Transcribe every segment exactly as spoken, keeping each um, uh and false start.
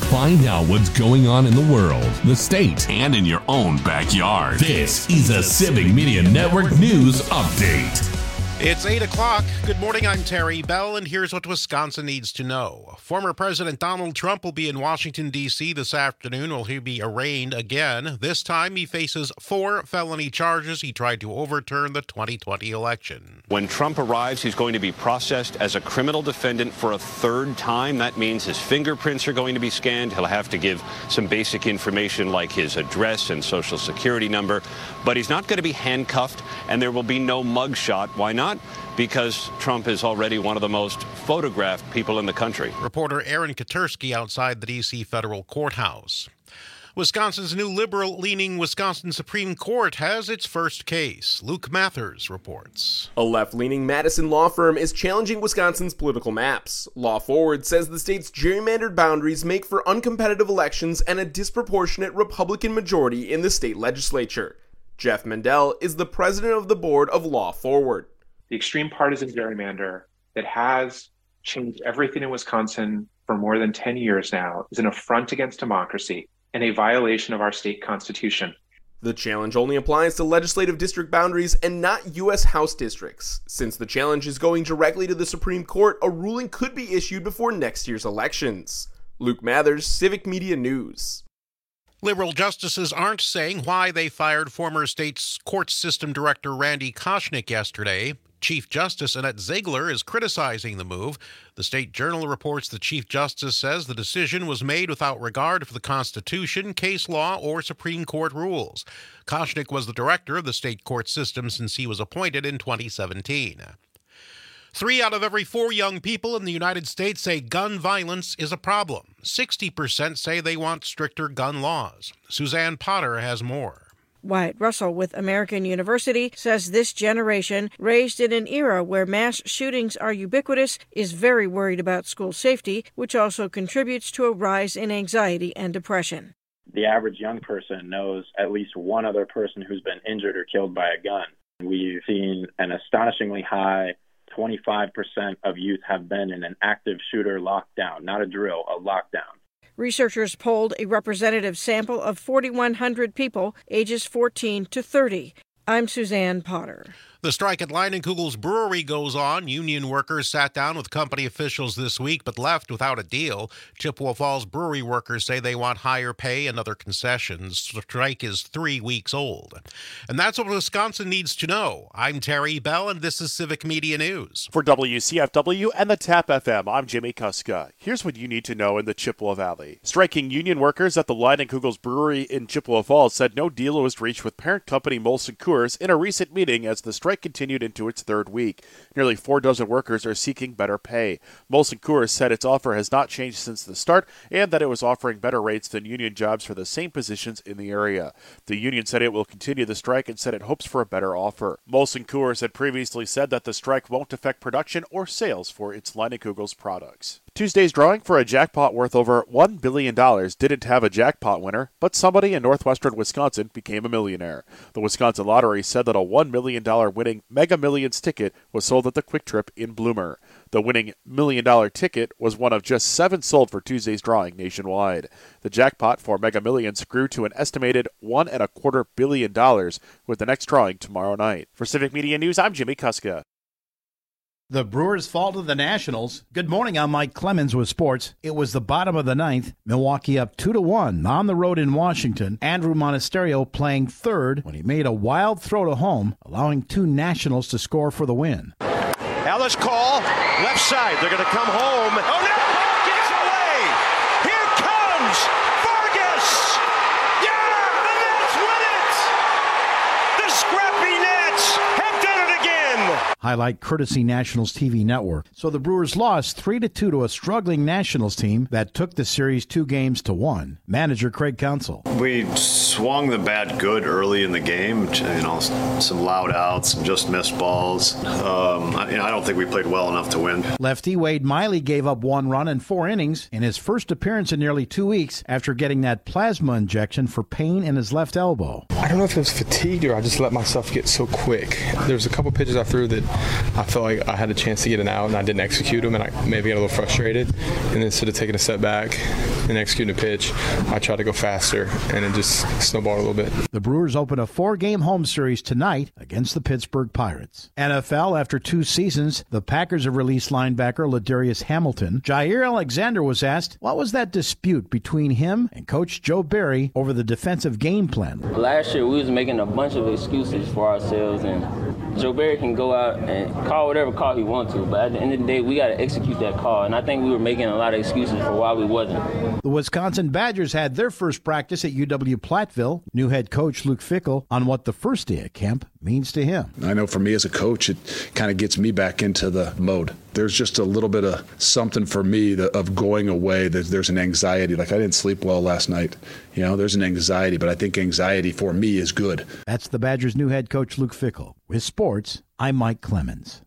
Find out what's going on in the world, the state, and in your own backyard. This is a Civic Media Network News Update. It's eight o'clock. Good morning, I'm Terry Bell, and here's what Wisconsin needs to know. Former President Donald Trump will be in Washington, D C this afternoon while he'll be arraigned again. This time he faces four felony charges. He tried to overturn the twenty twenty election. When Trump arrives, he's going to be processed as a criminal defendant for a third time. That means his fingerprints are going to be scanned. He'll have to give some basic information like his address and social security number. But he's not going to be handcuffed, and there will be no mugshot. Why not? Because Trump is already one of the most photographed people in the country. Reporter Aaron Katersky outside the D C federal courthouse. Wisconsin's new liberal-leaning Wisconsin Supreme Court has its first case. Luke Mathers reports. A left-leaning Madison law firm is challenging Wisconsin's political maps. Law Forward says the state's gerrymandered boundaries make for uncompetitive elections and a disproportionate Republican majority in the state legislature. Jeff Mendel is the president of the board of Law Forward. The extreme partisan gerrymander that has changed everything in Wisconsin for more than ten years now is an affront against democracy and a violation of our state constitution. The challenge only applies to legislative district boundaries and not U S House districts. Since the challenge is going directly to the Supreme Court, a ruling could be issued before next year's elections. Luke Mathers, Civic Media News. Liberal justices aren't saying why they fired former state court system director Randy Koschnick yesterday. Chief Justice Annette Ziegler is criticizing the move. The State Journal reports the Chief Justice says the decision was made without regard for the Constitution, case law, or Supreme Court rules. Koschnick was the director of the state court system since he was appointed in twenty seventeen. Three out of every four young people in the United States say gun violence is a problem. sixty percent say they want stricter gun laws. Suzanne Potter has more. Wyatt Russell with American University says this generation, raised in an era where mass shootings are ubiquitous, is very worried about school safety, which also contributes to a rise in anxiety and depression. The average young person knows at least one other person who's been injured or killed by a gun. We've seen an astonishingly high twenty-five percent of youth have been in an active shooter lockdown, not a drill, a lockdown. Researchers polled a representative sample of forty-one hundred people ages fourteen to thirty. I'm Suzanne Potter. The strike at Leinenkugel's brewery goes on. Union workers sat down with company officials this week but left without a deal. Chippewa Falls brewery workers say they want higher pay and other concessions. The strike is three weeks old. And that's what Wisconsin needs to know. I'm Terry Bell, and this is Civic Media News. For W C F W and the TAP F M, I'm Jimmy Kuska. Here's what you need to know in the Chippewa Valley. Striking union workers at the Leinenkugel's brewery in Chippewa Falls said no deal was reached with parent company Molson Coors in a recent meeting as the strike continued into its third week. Nearly four dozen workers are seeking better pay. Molson Coors said its offer has not changed since the start and that it was offering better rates than union jobs for the same positions in the area. The union said it will continue the strike and said it hopes for a better offer. Molson Coors had previously said that the strike won't affect production or sales for its Leinenkugel's products. Tuesday's drawing for a jackpot worth over one billion dollars didn't have a jackpot winner, but somebody in northwestern Wisconsin became a millionaire. The Wisconsin Lottery said that a one million dollars winning Mega Millions ticket was sold at the Quick Trip in Bloomer. The winning million dollar ticket was one of just seven sold for Tuesday's drawing nationwide. The jackpot for Mega Millions grew to an estimated one and a quarter billion dollars with the next drawing tomorrow night. For Civic Media News, I'm Jimmy Kuska. The Brewers fall to the Nationals. Good morning, I'm Mike Clemens with sports. It was the bottom of the ninth. Milwaukee up two to one on the road in Washington. Andrew Monasterio playing third when he made a wild throw to home, allowing two Nationals to score for the win. Ellis call, left side. They're going to come home. Oh, no! Ball gets away! Here comes Vargas! Yeah! The Nets win it! The scrappy Nets have done it again! Highlight courtesy Nationals T V network. So the Brewers lost three to two to a struggling Nationals team that took the series two games to one. Manager Craig Counsell. We swung the bat good early in the game. You know, some loud outs, some just missed balls. Um, I, you know, I don't think we played well enough to win. Lefty Wade Miley gave up one run in four innings in his first appearance in nearly two weeks after getting that plasma injection for pain in his left elbow. I don't know if it was fatigued or I just let myself get so quick. There was a couple pitches I threw that I felt like I had a chance to get an out and I didn't execute them, and I maybe got a little frustrated. And then instead of taking a step back, and executing a pitch, I try to go faster, and it just snowballed a little bit. The Brewers open a four-game home series tonight against the Pittsburgh Pirates. N F L, after two seasons, the Packers have released linebacker Ladarius Hamilton. Jair Alexander was asked, what was that dispute between him and Coach Joe Barry over the defensive game plan? Last year, we was making a bunch of excuses for ourselves, and Joe Barry can go out and call whatever call he wants to, but at the end of the day, we got to execute that call, and I think we were making a lot of excuses for why we wasn't. The Wisconsin Badgers had their first practice at U W Platteville. New head coach Luke Fickell on what the first day at camp means to him. I know for me as a coach, it kind of gets me back into the mode. There's just a little bit of something for me that, of going away. There's, there's an anxiety. Like, I didn't sleep well last night. You know, there's an anxiety, but I think anxiety for me is good. That's the Badgers' new head coach, Luke Fickell. With sports, I'm Mike Clemens.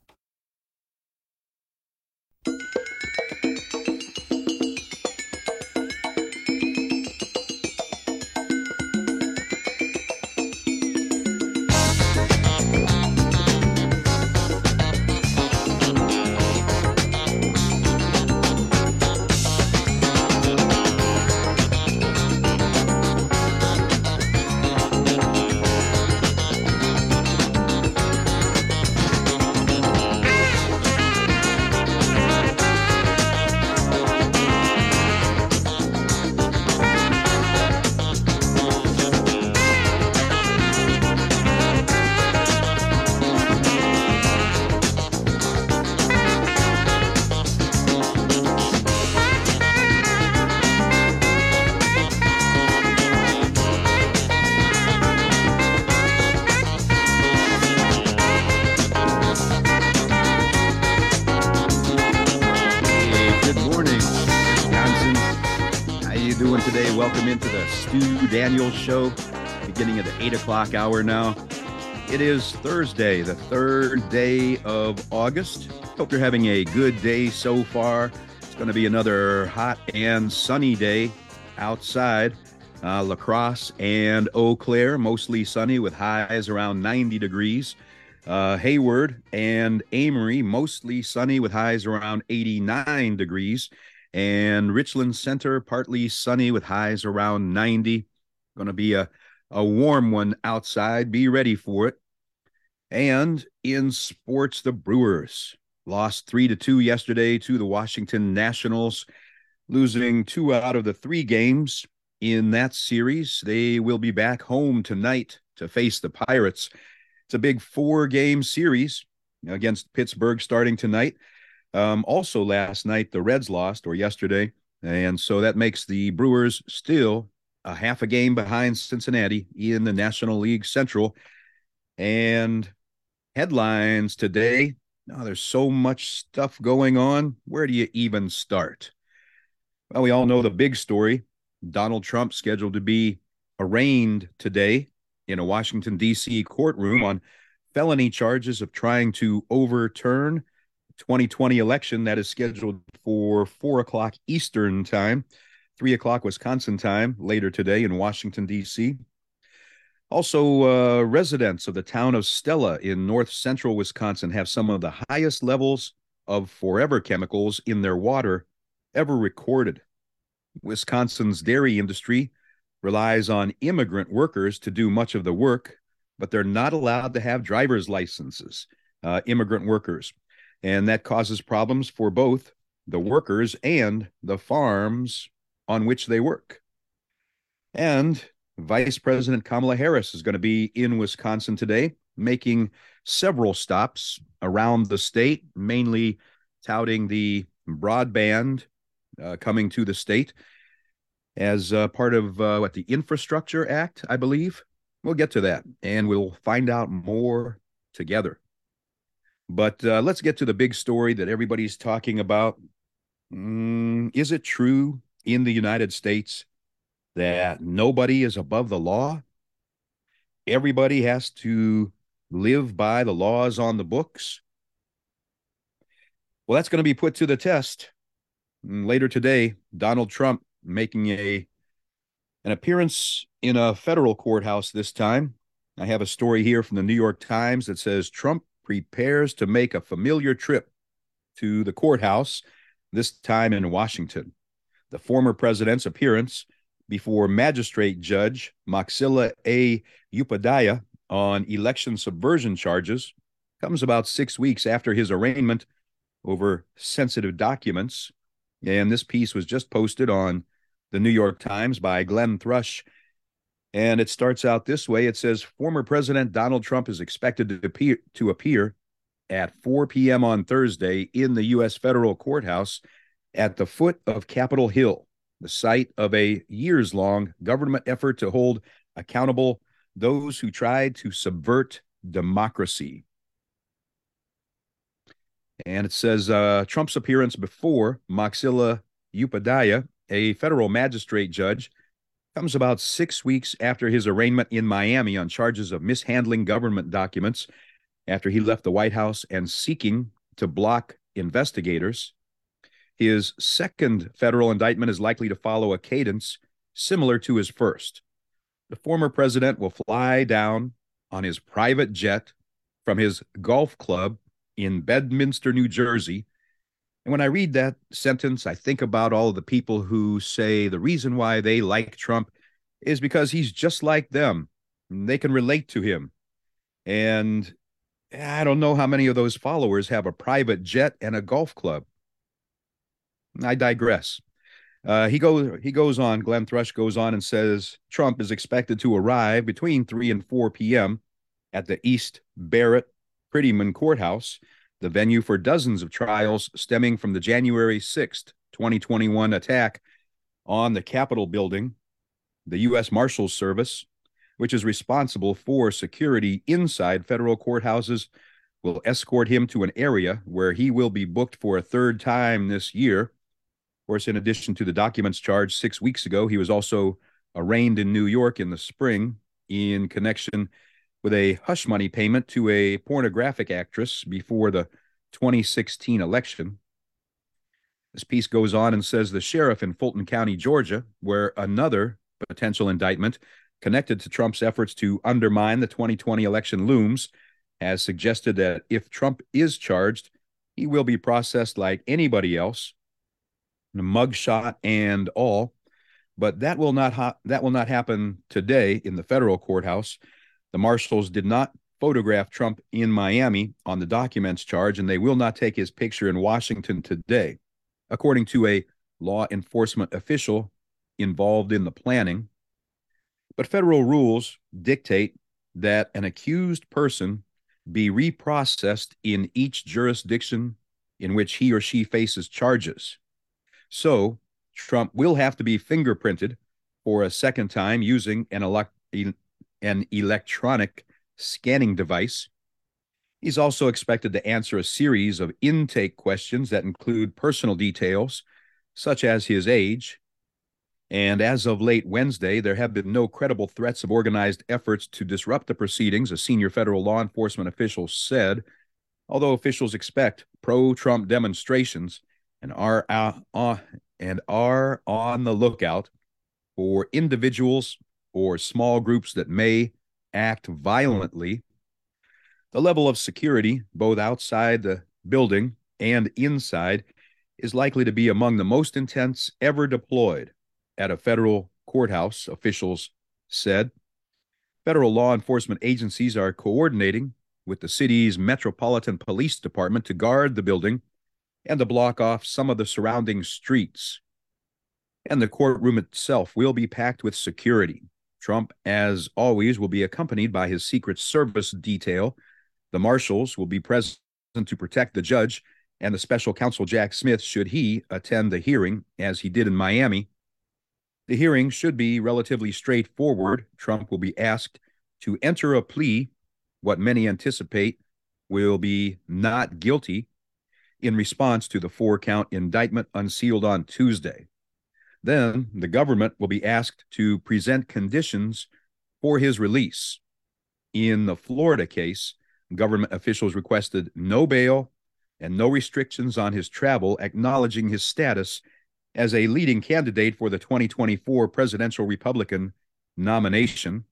Welcome into the Stu Daniels Show, beginning of the eight o'clock hour now. It is Thursday, the third day of August. Hope you're having a good day so far. It's going to be another hot and sunny day outside. Uh, La Crosse and Eau Claire, mostly sunny with highs around ninety degrees. Uh, Hayward and Amory, mostly sunny with highs around eighty-nine degrees. And Richland Center, partly sunny with highs around ninety. Going to be a, a warm one outside. Be ready for it. And in sports, the Brewers lost three to two yesterday to the Washington Nationals, losing two out of the three games in that series. They will be back home tonight to face the Pirates. It's a big four-game series against Pittsburgh starting tonight. Um, also last night, the Reds lost, or yesterday, and so that makes the Brewers still a half a game behind Cincinnati in the National League Central. And headlines today, oh, there's so much stuff going on. Where do you even start? Well, we all know the big story. Donald Trump scheduled to be arraigned today in a Washington, D C courtroom on felony charges of trying to overturn twenty twenty election that is scheduled for four o'clock Eastern time, three o'clock Wisconsin time later today in Washington, D C. Also, uh, residents of the town of Stella in north central Wisconsin have some of the highest levels of forever chemicals in their water ever recorded. Wisconsin's dairy industry relies on immigrant workers to do much of the work, but they're not allowed to have driver's licenses, uh, immigrant workers. And that causes problems for both the workers and the farms on which they work. And Vice President Kamala Harris is going to be in Wisconsin today, making several stops around the state, mainly touting the broadband uh, coming to the state as uh, part of uh, what the Infrastructure Act, I believe. We'll get to that, and we'll find out more together. But uh, let's get to the big story that everybody's talking about. Mm, is it true in the United States that nobody is above the law? Everybody has to live by the laws on the books? Well, that's going to be put to the test. Later today, Donald Trump making a an appearance in a federal courthouse this time. I have a story here from the New York Times that says Trump prepares to make a familiar trip to the courthouse, this time in Washington. The former president's appearance before magistrate judge Maxilla A. Upadhyaya on election subversion charges comes about six weeks after his arraignment over sensitive documents. And this piece was just posted on the New York Times by Glenn Thrush. And it starts out this way. It says, former President Donald Trump is expected to appear, to appear at four p.m. on Thursday in the U S federal courthouse at the foot of Capitol Hill, the site of a years-long government effort to hold accountable those who tried to subvert democracy. And it says uh, Trump's appearance before Maxilla Upadhyaya, a federal magistrate judge, comes about six weeks after his arraignment in Miami on charges of mishandling government documents after he left the White House and seeking to block investigators. His second federal indictment is likely to follow a cadence similar to his first. The former president will fly down on his private jet from his golf club in Bedminster, New Jersey. And when I read that sentence, I think about all of the people who say the reason why they like Trump is because he's just like them. They can relate to him. And I don't know how many of those followers have a private jet and a golf club. I digress. Uh, he goes he goes on, Glenn Thrush goes on and says Trump is expected to arrive between three and four p.m. at the East Barrett Prettyman Courthouse, the venue for dozens of trials stemming from the January sixth, twenty twenty-one attack on the Capitol building. The U S Marshals Service, which is responsible for security inside federal courthouses, will escort him to an area where he will be booked for a third time this year. Of course, in addition to the documents charged six weeks ago, he was also arraigned in New York in the spring in connection with a hush money payment to a pornographic actress before the twenty sixteen election. This piece goes on and says the sheriff in Fulton County, Georgia, where another potential indictment connected to Trump's efforts to undermine the twenty twenty election looms, has suggested that if Trump is charged, he will be processed like anybody else, mugshot and all. But that will not ha- that will not happen today in the federal courthouse. The marshals did not photograph Trump in Miami on the documents charge, and they will not take his picture in Washington today, according to a law enforcement official involved in the planning. But federal rules dictate that an accused person be reprocessed in each jurisdiction in which he or she faces charges. So Trump will have to be fingerprinted for a second time using an, ele- an electronic scanning device. He's also expected to answer a series of intake questions that include personal details, such as his age. And as of late Wednesday, there have been no credible threats of organized efforts to disrupt the proceedings, a senior federal law enforcement official said, although officials expect pro-Trump demonstrations and are, uh, uh, and are on the lookout for individuals or small groups that may act violently. The level of security, both outside the building and inside, is likely to be among the most intense ever deployed at a federal courthouse, officials said. Federal law enforcement agencies are coordinating with the city's Metropolitan Police Department to guard the building and to block off some of the surrounding streets. And the courtroom itself will be packed with security. Trump, as always, will be accompanied by his Secret Service detail. The marshals will be present to protect the judge and the special counsel Jack Smith should he attend the hearing, as he did in Miami. The hearing should be relatively straightforward. Trump will be asked to enter a plea, what many anticipate will be not guilty, in response to the four-count indictment unsealed on Tuesday. Then the government will be asked to present conditions for his release. In the Florida case, government officials requested no bail and no restrictions on his travel, acknowledging his status as a leading candidate for the twenty twenty-four presidential Republican nomination.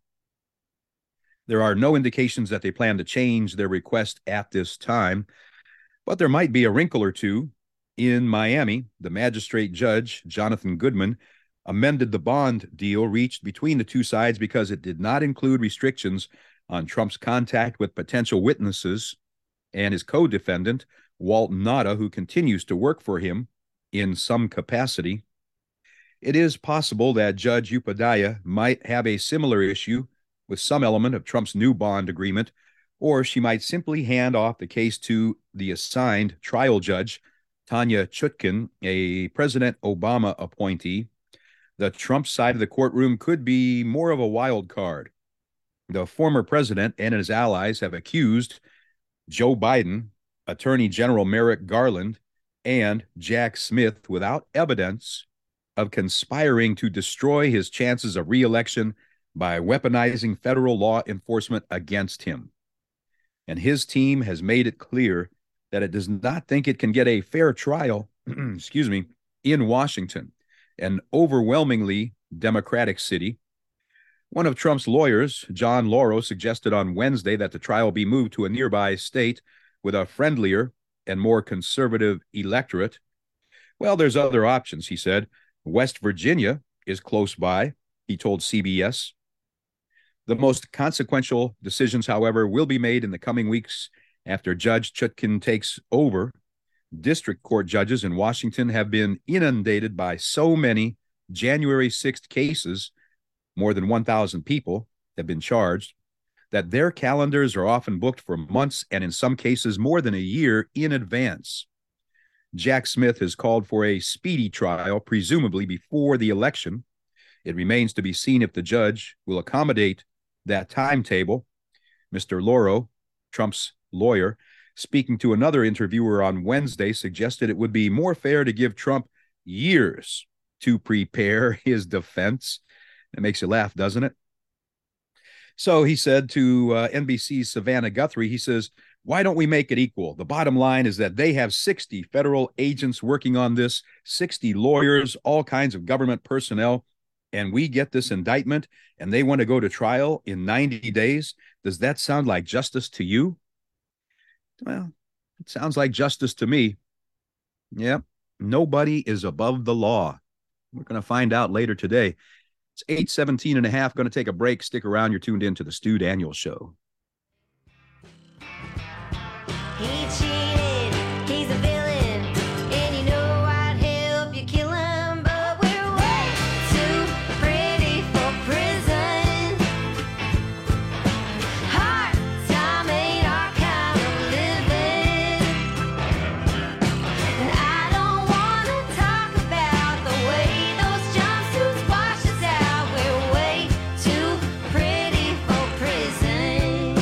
There are no indications that they plan to change their request at this time, but there might be a wrinkle or two In Miami, the magistrate judge, Jonathan Goodman, amended the bond deal reached between the two sides because it did not include restrictions on Trump's contact with potential witnesses and his co-defendant, Walt Nauta, who continues to work for him in some capacity. It is possible that Judge Upadhyaya might have a similar issue with some element of Trump's new bond agreement, or she might simply hand off the case to the assigned trial judge, Tanya Chutkan, a President Obama appointee. The Trump side of the courtroom could be more of a wild card. The former president and his allies have accused Joe Biden, Attorney General Merrick Garland, and Jack Smith without evidence of conspiring to destroy his chances of re-election by weaponizing federal law enforcement against him. And his team has made it clear that it does not think it can get a fair trial, excuse me, in Washington, an overwhelmingly Democratic city. One of Trump's lawyers, John Lauro, suggested on Wednesday that the trial be moved to a nearby state with a friendlier and more conservative electorate. Well, there's other options, he said. West Virginia is close by, he told C B S. The most consequential decisions, however, will be made in the coming weeks after Judge Chutkan takes over. District court judges in Washington have been inundated by so many January sixth cases, more than one thousand people have been charged, that their calendars are often booked for months and in some cases more than a year in advance. Jack Smith has called for a speedy trial, presumably before the election. It remains to be seen if the judge will accommodate that timetable. Mister Lauro, Trump's lawyer, speaking to another interviewer on Wednesday, suggested it would be more fair to give Trump years to prepare his defense. That makes you laugh, doesn't it? So he said to uh, N B C's Savannah Guthrie, he says, why don't we make it equal? The bottom line is that they have sixty federal agents working on this, sixty lawyers, all kinds of government personnel, and we get this indictment and they want to go to trial in ninety days. Does that sound like justice to you? Well, it sounds like justice to me. Yep, nobody is above the law. We're going to find out later today. It's eight seventeen and a half. Going to take a break. Stick around. You're tuned in to the Stu Daniels Show. He cheated, he's a villain, and you know I'd help you kill him, but we're way too pretty for prison. Hard time ain't our kind of living, and I don't wanna talk about the way those jumpsuits wash us out. We're way too pretty for prison.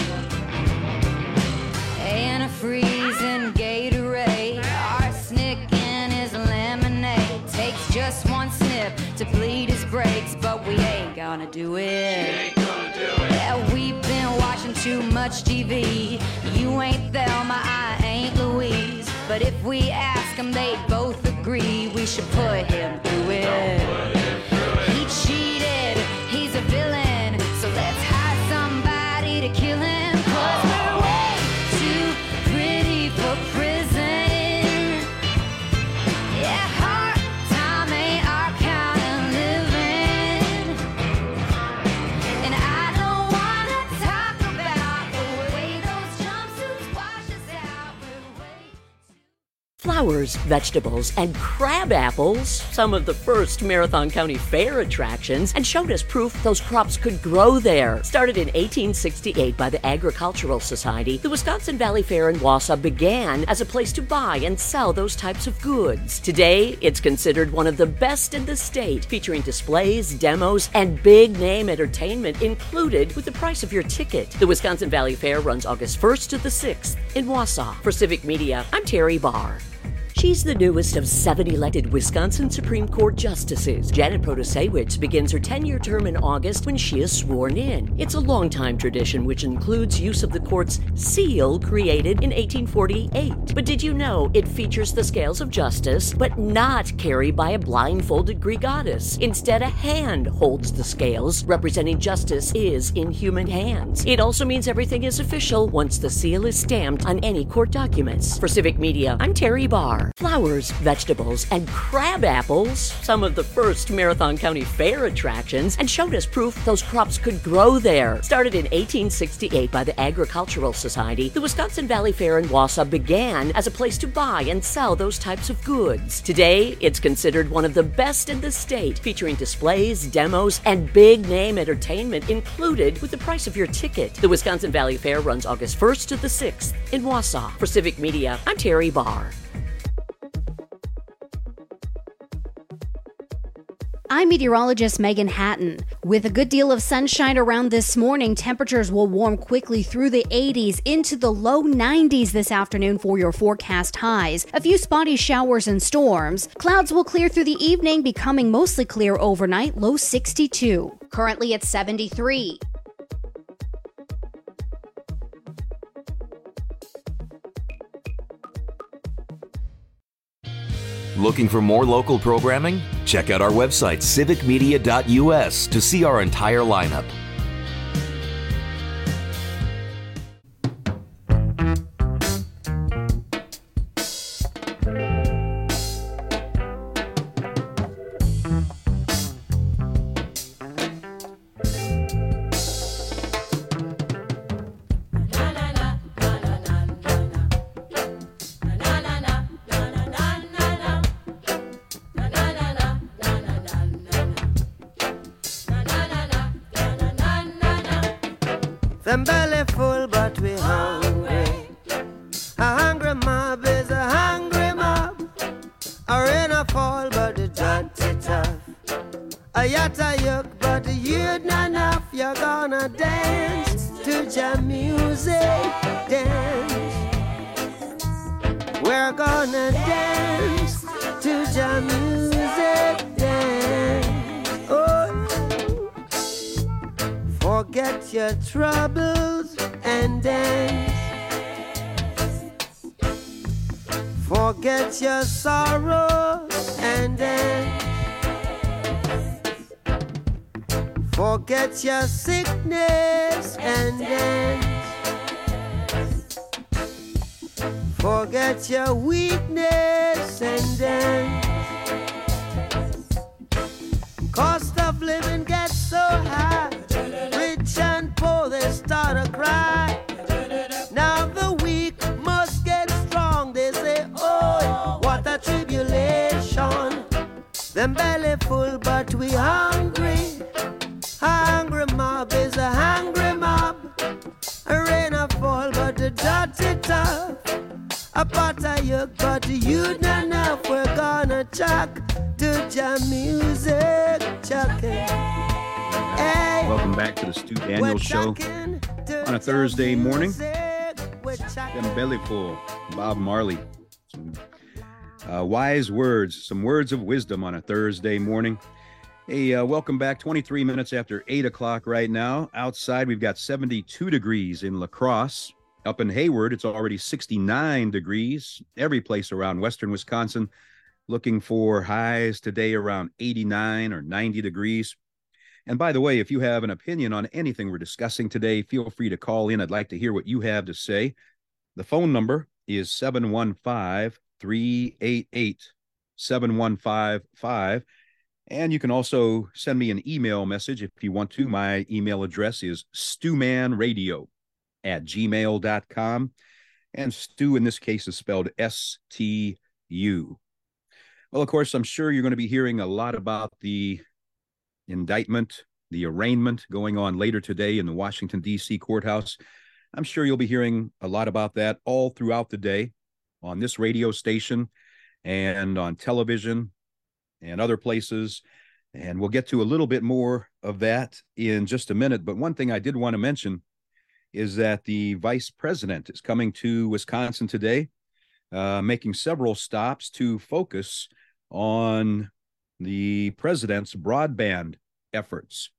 And a freezing Gatorade, arsenic in his lemonade. Takes just one snip to bleed his brakes, but we ain't gonna do it. Ain't gonna do it. Yeah, we've been watching too much T V. You ain't Thelma, I ain't Louise. But if we ask them, they both agree we should put him through it. He cheated, he's a villain, so let's hire somebody to kill him. 'Cause we're way too pretty for prison. Yeah, hard time ain't our kind of living, and I don't wanna talk about the way those jumpsuits wash us out. We're way Flowers, vegetables, and crab apples, some of the first Marathon County Fair attractions, and showed us proof those crops could grow there. Started in eighteen sixty-eight by the Agricultural Society, the Wisconsin Valley Fair in Wausau began as a place to buy and sell those types of goods. Today, it's considered one of the best in the state, featuring displays, demos, and big-name entertainment included with the price of your ticket. The Wisconsin Valley Fair runs August first to the sixth in Wausau. For Civic Media, I'm Terry Barr. She's the newest of seven elected Wisconsin Supreme Court justices. Janet Protasiewicz begins her ten-year term in August when she is sworn in. It's a long-time tradition which includes use of the court's seal created in eighteen forty-eight. But did you know it features the scales of justice, but not carried by a blindfolded Greek goddess? Instead, a hand holds the scales, representing justice is in human hands. It also means everything is official once the seal is stamped on any court documents. For Civic Media, I'm Terry Barr. there. Flowers, vegetables, and crab apples, some of the first Marathon County Fair attractions, and showed us proof those crops could grow there. Started in eighteen sixty-eight by the Agricultural Society, the Wisconsin Valley Fair in Wausau began as a place to buy and sell those types of goods. Today, it's considered one of the best in the state, featuring displays, demos, and big-name entertainment included with the price of your ticket. The Wisconsin Valley Fair runs August first to the sixth in Wausau. For Civic Media, I'm Terry Barr. I'm meteorologist Megan Hatton. With a good deal of sunshine around this morning, temperatures will warm quickly through the eighties into the low nineties this afternoon for your forecast highs. A few spotty showers and storms. Clouds will clear through the evening, becoming mostly clear overnight, low sixty-two. Currently at seventy-three. Looking for more local programming? Check out our website, civic media dot u s, to see our entire lineup. Them belly full, but we hungry. A hungry mob is a hungry mob. A rain a fall, but the dirty tough. A yatta yuck, but the you'd not enough. You're gonna dance to jam music, dance. We're gonna dance to jam music, dance. Oh. Forget your troubles and dance. Forget your sorrows and dance. Forget your sickness and dance. Forget your weakness and dance. Cost of living gets so high. Rich and poor, they start to cry. Now the weak must get strong. They say, oh, what a tribulation. Them belly full, but we hungry. Hungry mob is a hungry mob. A rain a fall, but the dirty tough. A pot of yuck, but you not enough. We're gonna chuck to jam music, chucking. Hey. Welcome back to the Stu Daniels Show on a Thursday morning. Them belly full, Bob Marley. Some, uh, wise words, some words of wisdom on a Thursday morning. Hey, uh, welcome back. twenty-three minutes after eight o'clock right now. Outside, we've got seventy-two degrees in La Crosse. Up in Hayward, it's already sixty-nine degrees. Every place around western Wisconsin looking for highs today around eighty-nine or ninety degrees. And by the way, if you have an opinion on anything we're discussing today, feel free to call in. I'd like to hear what you have to say. The phone number is seven one five, three eight eight, seven one five five. And you can also send me an email message if you want to. My email address is stewmanradio at gmail dot com. And Stu in this case is spelled S T U. Well, of course, I'm sure you're going to be hearing a lot about the indictment, the arraignment going on later today in the Washington, D C courthouse. I'm sure you'll be hearing a lot about that all throughout the day on this radio station and on television and other places. And we'll get to a little bit more of that in just a minute. But one thing I did want to mention is that the vice president is coming to Wisconsin today, uh, making several stops to focus on the president's broadband efforts.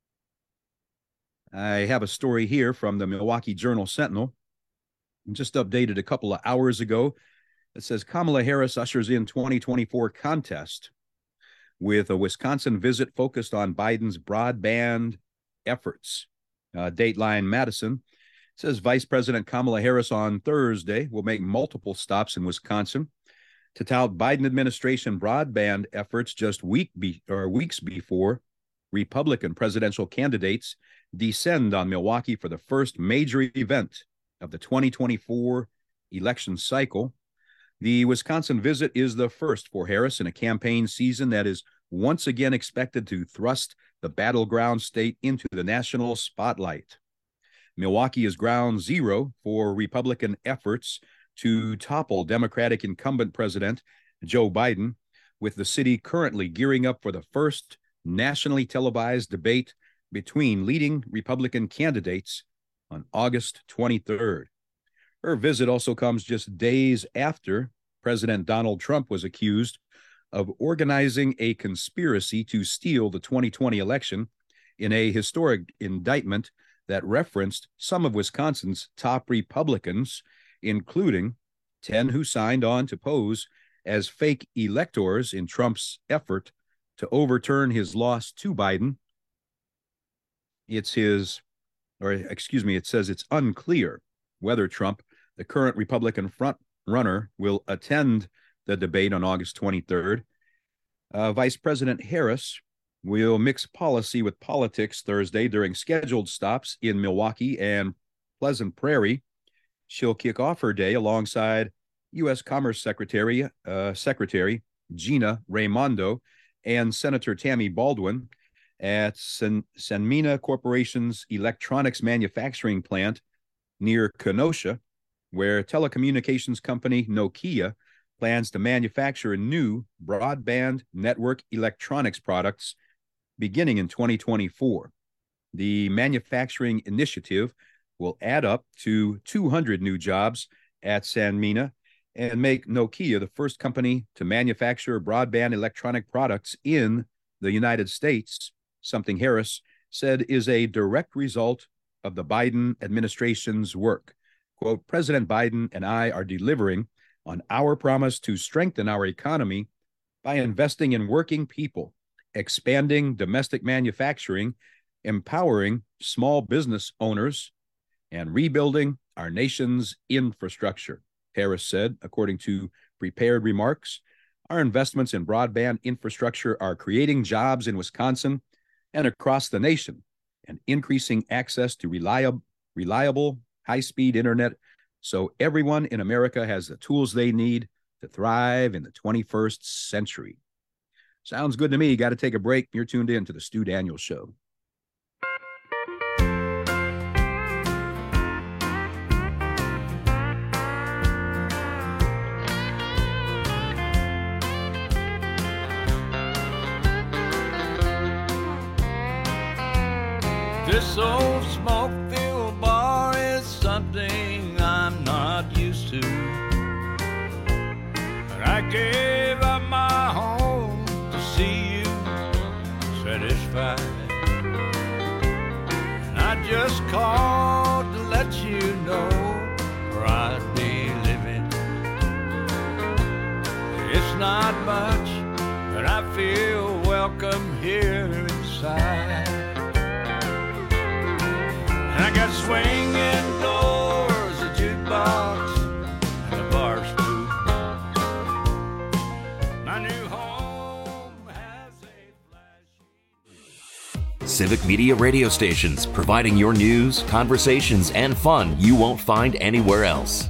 I have a story here from the Milwaukee Journal-Sentinel, just updated a couple of hours ago. It says Kamala Harris ushers in twenty twenty-four contest with a Wisconsin visit focused on Biden's broadband efforts. Uh, Dateline Madison says Vice President Kamala Harris on Thursday will make multiple stops in Wisconsin to tout Biden administration broadband efforts just week be, or weeks before Republican presidential candidates descend on Milwaukee for the first major event of the twenty twenty-four election cycle. The Wisconsin visit is the first for Harris in a campaign season that is once again expected to thrust the battleground state into the national spotlight. Milwaukee is ground zero for Republican efforts to topple Democratic incumbent President Joe Biden, with the city currently gearing up for the first nationally televised debate between leading Republican candidates on August twenty-third. Her visit also comes just days after President Donald Trump was accused of organizing a conspiracy to steal the twenty twenty election in a historic indictment that referenced some of Wisconsin's top Republicans, including ten who signed on to pose as fake electors in Trump's effort to overturn his loss to Biden. It's his, or excuse me, it says it's unclear whether Trump, the current Republican front runner, will attend the debate on August twenty-third. Uh, Vice President Harris will mix policy with politics Thursday during scheduled stops in Milwaukee and Pleasant Prairie. She'll kick off her day alongside U S Commerce Secretary, uh, Secretary Gina Raimondo and Senator Tammy Baldwin at San- Sanmina Corporation's electronics manufacturing plant near Kenosha, where telecommunications company Nokia plans to manufacture new broadband network electronics products beginning in twenty twenty-four. The manufacturing initiative will add up to two hundred new jobs at Sanmina and make Nokia the first company to manufacture broadband electronic products in the United States, something Harris said is a direct result of the Biden administration's work. Quote, President Biden and I are delivering on our promise to strengthen our economy by investing in working people, expanding domestic manufacturing, empowering small business owners, and rebuilding our nation's infrastructure, Harris said, according to prepared remarks. Our investments in broadband infrastructure are creating jobs in Wisconsin and across the nation and increasing access to reliable, reliable high-speed internet so everyone in America has the tools they need to thrive in the twenty-first century. Sounds good to me. Got to take a break. You're tuned in to the Stu Daniels Show. This old smoke-filled bar is something I'm not used to. But I gave up my home to see you satisfied. And I just called to let you know where I'd be living. It's not much, but I feel welcome here inside. I got swinging doors, a jukebox, and a bar stool. My new home has a Civic Media radio stations, providing your news, conversations, and fun you won't find anywhere else.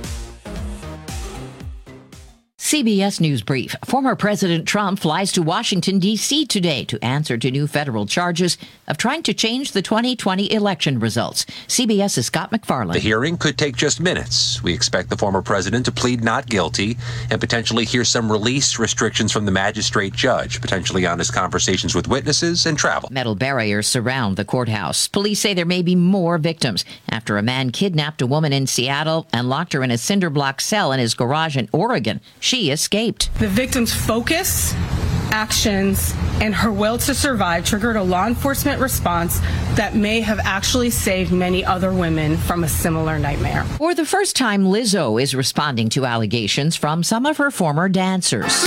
C B S News Brief. Former President Trump flies to Washington, D C today to answer to new federal charges of trying to change the twenty twenty election results. CBS's Scott McFarland. The hearing could take just minutes. We expect the former president to plead not guilty and potentially hear some release restrictions from the magistrate judge, potentially on his conversations with witnesses and travel. Metal barriers surround the courthouse. Police say there may be more victims after a man kidnapped a woman in Seattle and locked her in a cinder block cell in his garage in Oregon. She escaped. The victim's focus, actions, and her will to survive triggered a law enforcement response that may have actually saved many other women from a similar nightmare. For the first time, Lizzo is responding to allegations from some of her former dancers.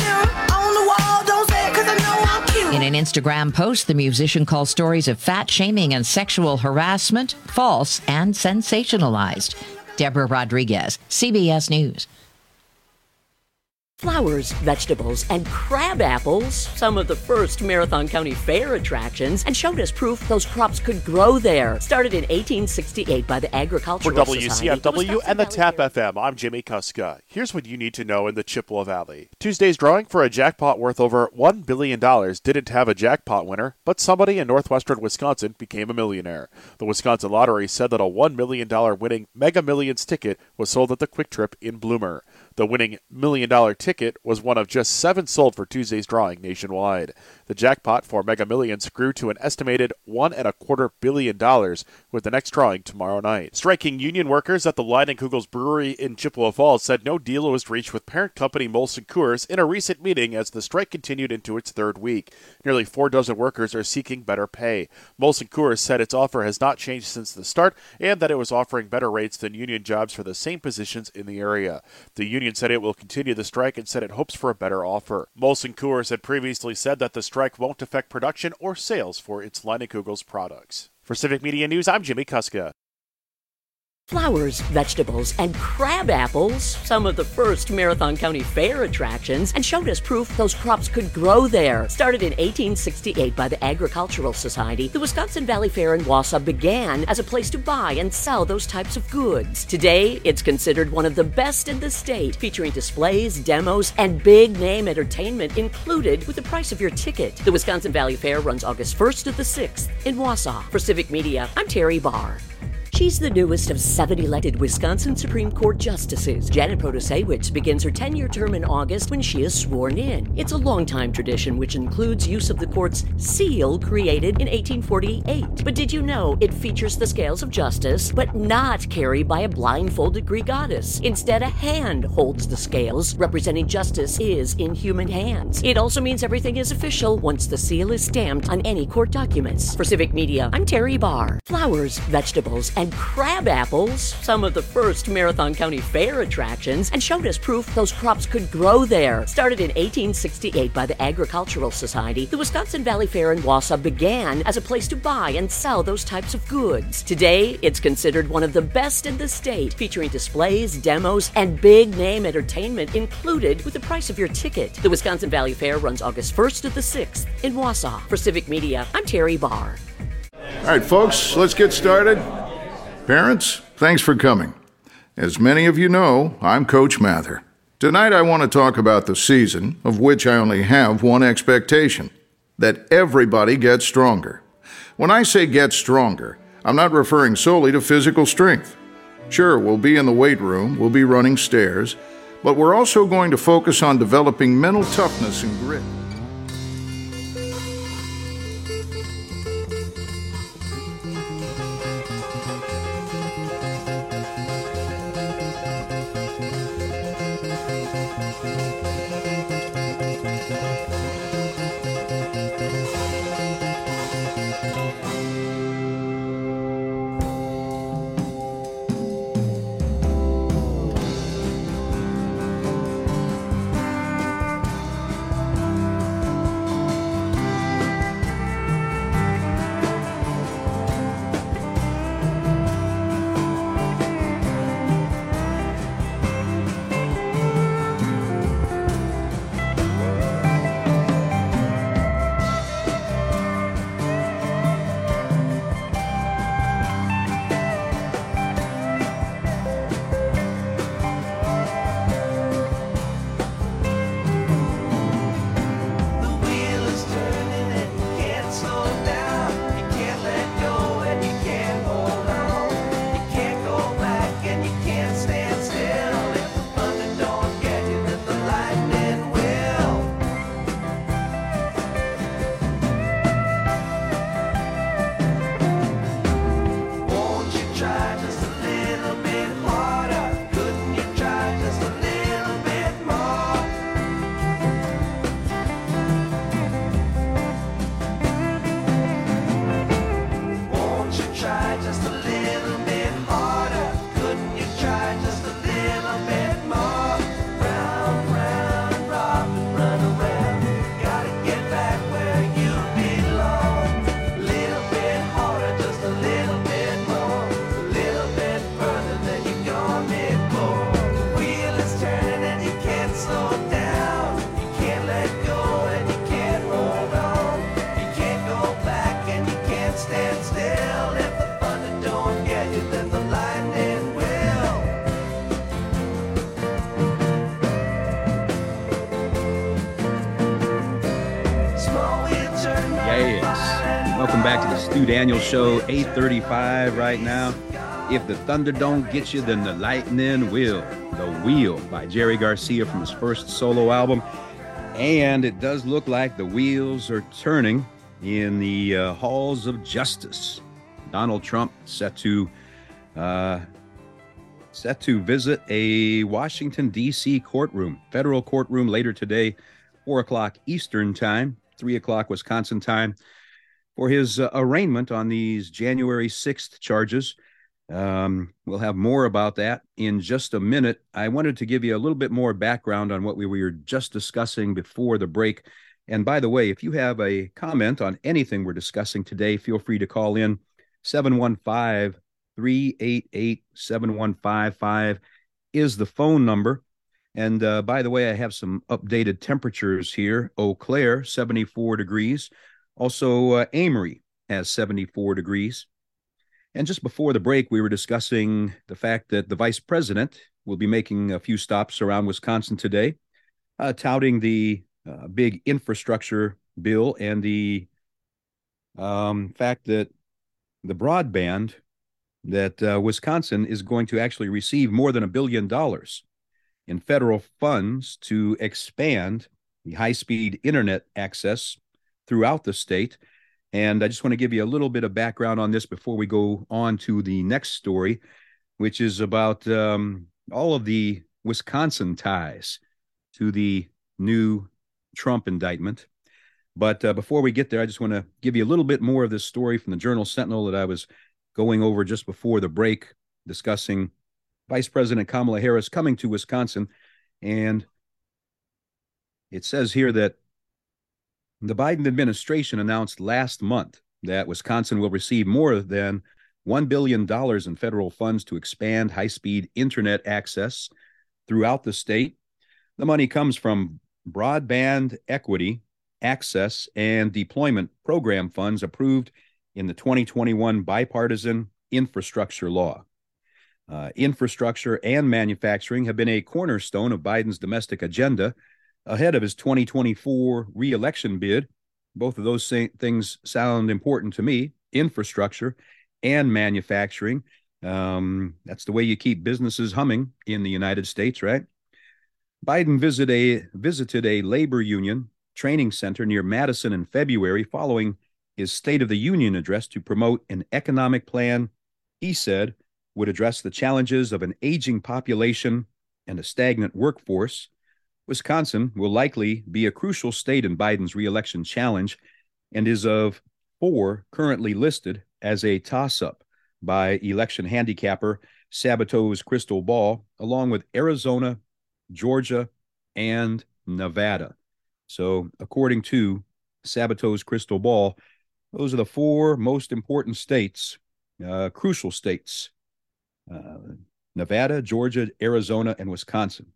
In an Instagram post, the musician calls stories of fat shaming and sexual harassment false and sensationalized. Deborah Rodriguez, C B S News. Flowers, vegetables, and crab apples, some of the first Marathon County Fair attractions, and showed us proof those crops could grow there. Started in eighteen sixty-eight by the Agricultural For W C F Society. W and the Tap F M, I'm Jimmy Kuska. Here's what you need to know in the Chippewa Valley. Tuesday's drawing for a jackpot worth over one billion dollars didn't have a jackpot winner, but somebody in northwestern Wisconsin became a millionaire. The Wisconsin Lottery said that a one million dollars winning Mega Millions ticket was sold at the Quick Trip in Bloomer. The winning million dollar ticket was one of just seven sold for Tuesday's drawing nationwide. The jackpot for Mega Millions grew to an estimated one and a quarter billion dollars with the next drawing tomorrow night. Striking union workers at the Leinenkugels Brewery in Chippewa Falls said no deal was reached with parent company Molson Coors in a recent meeting as the strike continued into its third week. Nearly four dozen workers are seeking better pay. Molson Coors said its offer has not changed since the start and that it was offering better rates than union jobs for the same positions in the area. The union said it will continue the strike and said it hopes for a better offer. Molson Coors had previously said that the strike won't affect production or sales for its Leinenkugels products. For Civic Media News, I'm Jimmy Kuska. Flowers, vegetables, and crab apples, some of the first Marathon County Fair attractions, and showed us proof those crops could grow there. Started in eighteen sixty-eight by the Agricultural Society, the Wisconsin Valley Fair in Wausau began as a place to buy and sell those types of goods. Today, it's considered one of the best in the state, featuring displays, demos, and big-name entertainment included with the price of your ticket. The Wisconsin Valley Fair runs August first to the sixth in Wausau. For Civic Media, I'm Terry Barr. She's the newest of seven elected Wisconsin Supreme Court justices. Janet Protasewicz begins her ten-year term in August when she is sworn in. It's a long-time tradition which includes use of the court's seal created in eighteen forty-eight. But did you know it features the scales of justice, but not carried by a blindfolded Greek goddess? Instead, a hand holds the scales, representing justice is in human hands. It also means everything is official once the seal is stamped on any court documents. For Civic Media, I'm Terry Barr. Flowers, vegetables, and crab apples, some of the first Marathon County Fair attractions, and showed us proof those crops could grow there. Started in eighteen sixty-eight by the Agricultural Society, the Wisconsin Valley Fair in Wausau began as a place to buy and sell those types of goods. Today, it's considered one of the best in the state, featuring displays, demos, and big-name entertainment included with the price of your ticket. The Wisconsin Valley Fair runs August first to the sixth in Wausau. For Civic Media, I'm Terry Barr. All right, folks, let's get started. Parents, thanks for coming. As many of you know, I'm Coach Mather. Tonight I want to talk about the season, of which I only have one expectation: that everybody gets stronger. When I say get stronger, I'm not referring solely to physical strength. Sure, we'll be in the weight room, we'll be running stairs, but we're also going to focus on developing mental toughness and grit. Slow down. back to the Stu Daniels Show, eight thirty-five right now. If the thunder don't get you, then the lightning will. The Wheel by Jerry Garcia from his first solo album. And it does look like the wheels are turning in the uh, halls of justice. Donald Trump set to uh, set to visit a Washington, D C courtroom, federal courtroom later today, four o'clock Eastern time, three o'clock Wisconsin time, for his uh, arraignment on these January sixth charges. Um, we'll have more about that in just a minute. I wanted to give you a little bit more background on what we were just discussing before the break. And by the way, if you have a comment on anything we're discussing today, feel free to call in. seven one five, three eight eight, seven one five five is the phone number. And uh, by the way, I have some updated temperatures here. Eau Claire, seventy-four degrees. Also, uh, Amory has seventy-four degrees. And just before the break, we were discussing the fact that the vice president will be making a few stops around Wisconsin today, uh, touting the uh, big infrastructure bill and the um, fact that the broadband, that uh, Wisconsin is going to actually receive more than a billion dollars in federal funds to expand the high-speed internet access throughout the state. And I just want to give you a little bit of background on this before we go on to the next story, which is about um, all of the Wisconsin ties to the new Trump indictment. But uh, before we get there, I just want to give you a little bit more of this story from the Journal-Sentinel that I was going over just before the break, discussing Vice President Kamala Harris coming to Wisconsin. And it says here that the Biden administration announced last month that Wisconsin will receive more than one billion dollars in federal funds to expand high-speed internet access throughout the state. The money comes from Broadband Equity, Access, and Deployment Program funds approved in the twenty twenty-one bipartisan infrastructure law. Uh, infrastructure and manufacturing have been a cornerstone of Biden's domestic agenda ahead of his twenty twenty-four re-election bid. Both of those things sound important to me, infrastructure and manufacturing. Um, that's the way you keep businesses humming in the United States, right? Biden visit a, visited a labor union training center near Madison in February following his State of the Union address to promote an economic plan he said would address the challenges of an aging population and a stagnant workforce. Wisconsin will likely be a crucial state in Biden's re-election challenge and is of four currently listed as a toss-up by election handicapper Sabato's Crystal Ball, along with Arizona, Georgia, and Nevada. So according to Sabato's Crystal Ball, those are the four most important states, uh, crucial states, uh, Nevada, Georgia, Arizona, and Wisconsin.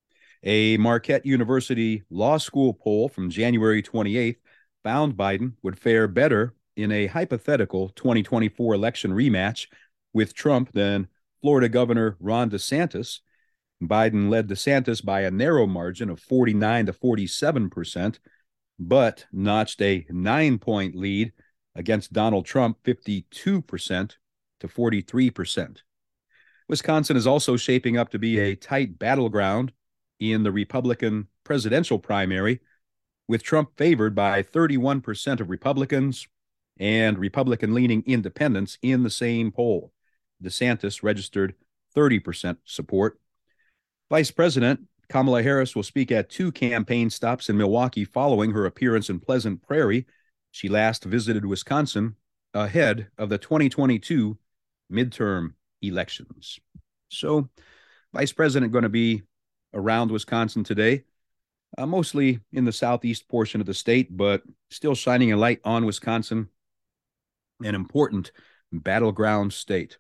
A Marquette University Law School poll from January twenty-eighth found Biden would fare better in a hypothetical twenty twenty-four election rematch with Trump than Florida Governor Ron DeSantis. Biden led DeSantis by a narrow margin of forty-nine to forty-seven percent, but notched a nine-point lead against Donald Trump, fifty-two percent to forty-three percent. Wisconsin is also shaping up to be a tight battleground in the Republican presidential primary, with Trump favored by thirty-one percent of Republicans and Republican-leaning independents in the same poll. DeSantis registered thirty percent support. Vice President Kamala Harris will speak at two campaign stops in Milwaukee following her appearance in Pleasant Prairie. She last visited Wisconsin ahead of the twenty twenty-two midterm elections. So, Vice President going to be around Wisconsin today, uh, mostly in the southeast portion of the state, but still shining a light on Wisconsin, an important battleground state.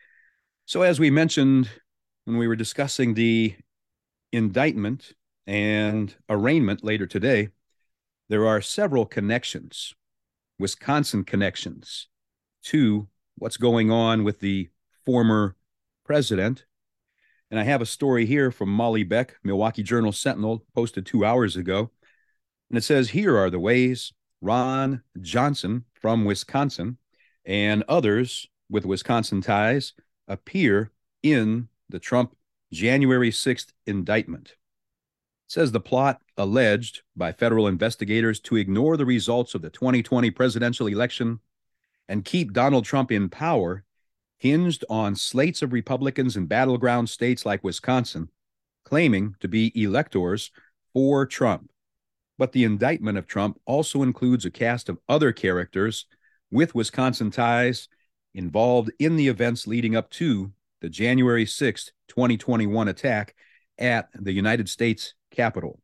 So as we mentioned when we were discussing the indictment and arraignment later today, there are several connections, Wisconsin connections, to what's going on with the former president. And I have a story here from Molly Beck, Milwaukee Journal-Sentinel, posted two hours ago. And it says, here are the ways Ron Johnson from Wisconsin, and others with Wisconsin ties appear in the Trump January sixth indictment. It says the plot alleged by federal investigators to ignore the results of the twenty twenty presidential election and keep Donald Trump in power hinged on slates of Republicans in battleground states like Wisconsin claiming to be electors for Trump. But the indictment of Trump also includes a cast of other characters with Wisconsin ties involved in the events leading up to the January sixth, twenty twenty-one attack at the United States Capitol.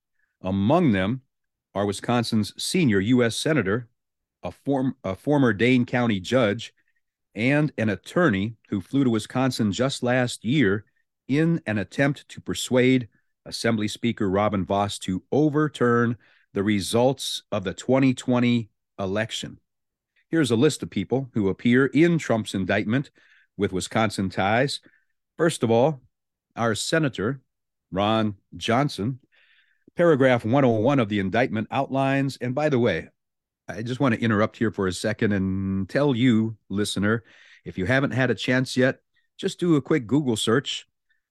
Among them are Wisconsin's senior U S Senator, a, form, a former Dane County judge, and an attorney who flew to Wisconsin just last year in an attempt to persuade Assembly Speaker Robin Vos to overturn the results of the twenty twenty election. Here's a list of people who appear in Trump's indictment with Wisconsin ties. First of all, our Senator, Ron Johnson. Paragraph one oh one of the indictment outlines, and by the way, I just want to interrupt here for a second and tell you, listener, if you haven't had a chance yet, just do a quick Google search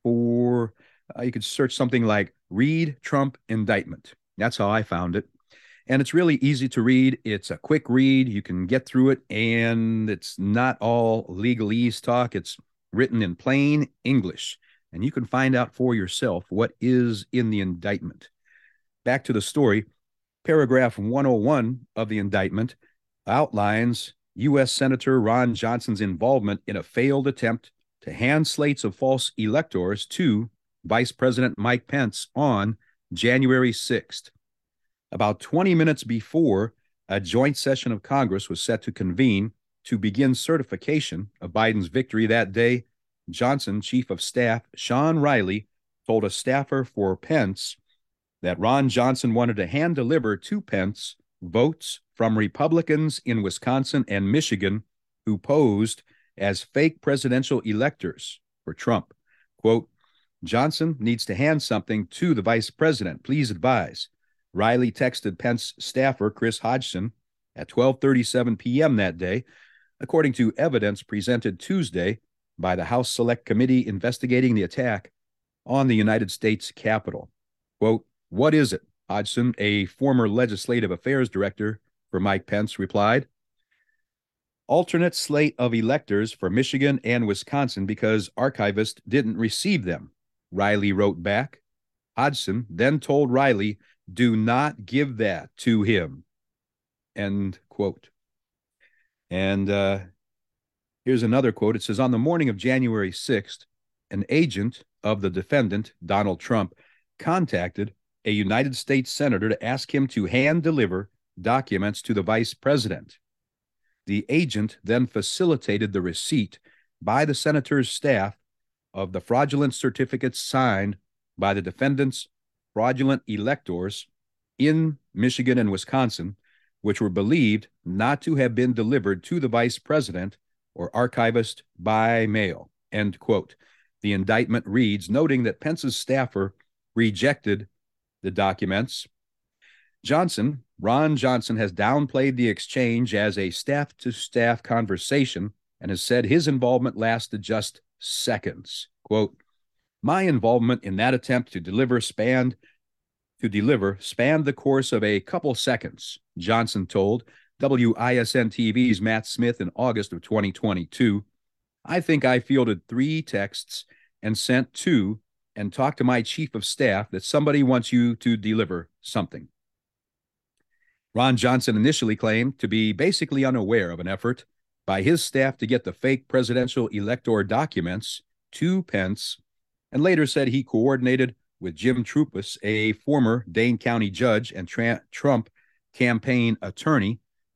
for, uh, you could search something like Read Trump Indictment. That's how I found it. And it's really easy to read. It's a quick read. You can get through it, and it's not all legalese talk. It's written in plain English, and you can find out for yourself what is in the indictment. Back to the story. Paragraph one oh one of the indictment outlines U S Senator Ron Johnson's involvement in a failed attempt to hand slates of false electors to Vice President Mike Pence on January sixth. About twenty minutes before a joint session of Congress was set to convene to begin certification of Biden's victory that day, Johnson Chief of Staff Sean Riley told a staffer for Pence that Ron Johnson wanted to hand-deliver to Pence votes from Republicans in Wisconsin and Michigan who posed as fake presidential electors for Trump. Quote, Johnson needs to hand something to the vice president. Please advise. Riley texted Pence staffer Chris Hodgson at twelve thirty-seven p.m. that day, according to evidence presented Tuesday by the House Select Committee investigating the attack on the United States Capitol. Quote, what is it? Hodgson, a former legislative affairs director for Mike Pence, replied. Alternate slate of electors for Michigan and Wisconsin because archivists didn't receive them, Riley wrote back. Hodgson then told Riley, do not give that to him. End quote. And uh, here's another quote. It says, on the morning of January sixth, an agent of the defendant, Donald Trump, contacted a United States senator to ask him to hand deliver documents to the vice president. The agent then facilitated the receipt by the senator's staff of the fraudulent certificates signed by the defendant's fraudulent electors in Michigan and Wisconsin, which were believed not to have been delivered to the vice president or archivist by mail. End quote. The indictment reads, noting that Pence's staffer rejected the documents. Johnson, Ron Johnson, has downplayed the exchange as a staff-to-staff conversation and has said his involvement lasted just seconds. Quote, my involvement in that attempt to deliver spanned to deliver spanned the course of a couple seconds, Johnson told W I S N T V's Matt Smith in August of twenty twenty-two. I think I fielded three texts and sent two and talked to my chief of staff that somebody wants you to deliver something. Ron Johnson initially claimed to be basically unaware of an effort by his staff to get the fake presidential elector documents to Pence, and later said he coordinated with Jim Troupis, a former Dane County judge and tra- Trump campaign attorney,